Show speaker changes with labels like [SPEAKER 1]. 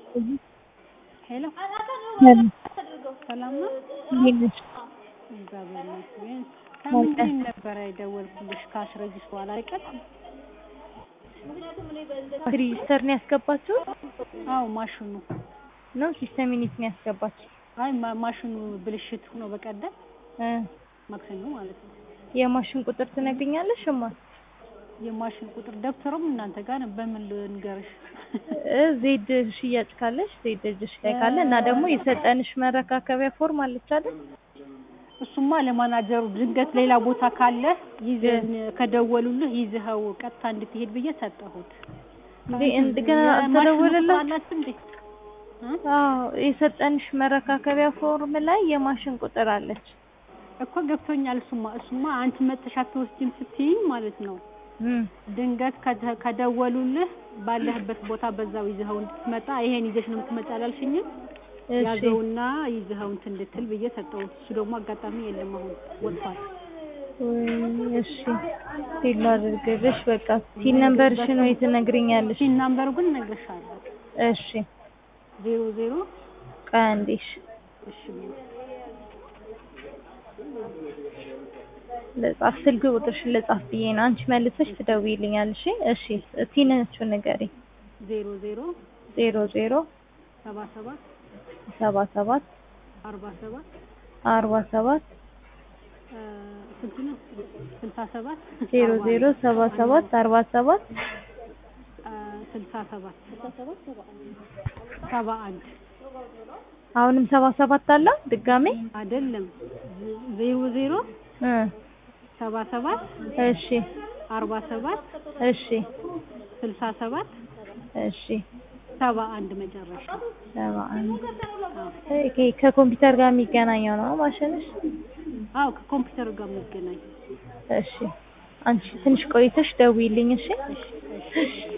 [SPEAKER 1] ሄሎ
[SPEAKER 2] ሰላም
[SPEAKER 1] ሰላም ነው?
[SPEAKER 2] እንዴት ነሽ?
[SPEAKER 1] እግዚአብሔር ይመስገን። ከምንድን ነበር የደወልኩልሽ? ካስረጅሽ በኋላ አይቀር
[SPEAKER 2] ሬጂስተር ነው ያስገባችሁት?
[SPEAKER 1] አዎ ማሽኑ
[SPEAKER 2] ነው ሲስተም ዩኒት ነው ያስገባችሁት?
[SPEAKER 1] አይ ማሽኑ ብልሽት ሆኖ በቀደም ማክሰኞ ማለት ነው።
[SPEAKER 2] የማሽን ቁጥር ትነግሪኛለሽ? እማ
[SPEAKER 1] የማሽን ቁጥር ደብተሩም እናንተ ጋር ነው። በምን ልንገርሽ?
[SPEAKER 2] ዜድ ሽያጭ ካለሽ ዜድ እጅሽ ላይ ካለ እና ደግሞ የሰጠንሽ መረካከቢያ ፎርም አለች አይደል?
[SPEAKER 1] እሱማ ለማናጀሩ ድንገት ሌላ ቦታ ካለ ይዘን ከደወሉልህ ይዘኸው ቀጥታ እንድትሄድ ብዬ ሰጠሁት።
[SPEAKER 2] እንደገና ተደወለላችሁ እንዴ? አዎ የሰጠንሽ መረካከቢያ ፎርም ላይ የማሽን ቁጥር አለች
[SPEAKER 1] እኮ ገብቶኛል። እሱማ አንቺ መጥተሽ አትወስጂም ስትይኝ ማለት ነው። ድንገት ከደወሉልህ ባለህበት ቦታ በዛው ይዘኸው እንድትመጣ ይሄን ይዘሽ ነው የምትመጣ አላልሽኝም? ያዘውና ይዘኸው እንትን እንድትል ብዬ ሰጠሁት። እሱ ደግሞ አጋጣሚ የለም አሁን ወጥቷል።
[SPEAKER 2] እሺ ሲል አድርገሽ በቃ ሲል ነምበርሽን ወይ ትነግሪኛለሽ?
[SPEAKER 1] ሲል ነምበሩ ግን እነግርሻለሁ።
[SPEAKER 2] እሺ
[SPEAKER 1] 00
[SPEAKER 2] ቀንዲሽ
[SPEAKER 1] እሺ
[SPEAKER 2] ለጻፍ ስልክ ቁጥርሽን ለጻፍ ብዬ ነው። አንቺ መልሰሽ ትደውይልኛለሽ። እሺ ቲነቹን ንገሪ።
[SPEAKER 1] 00
[SPEAKER 2] 00
[SPEAKER 1] 77
[SPEAKER 2] 77
[SPEAKER 1] 47
[SPEAKER 2] 47
[SPEAKER 1] ስንት ነው? 67
[SPEAKER 2] 00 77 47
[SPEAKER 1] 67 71
[SPEAKER 2] አሁንም 77 አለ ድጋሜ
[SPEAKER 1] አይደለም 00 77
[SPEAKER 2] እሺ
[SPEAKER 1] 47
[SPEAKER 2] እሺ
[SPEAKER 1] 67
[SPEAKER 2] እሺ
[SPEAKER 1] 71 መጨረሻ
[SPEAKER 2] 71 ከኮምፒውተር ጋር የሚገናኘው ነው ማሽንሽ?
[SPEAKER 1] አዎ ከኮምፒውተር ጋር የሚገናኝ።
[SPEAKER 2] እሺ አንቺ ትንሽ ቆይተሽ ደውይልኝ እሺ?
[SPEAKER 1] እሺ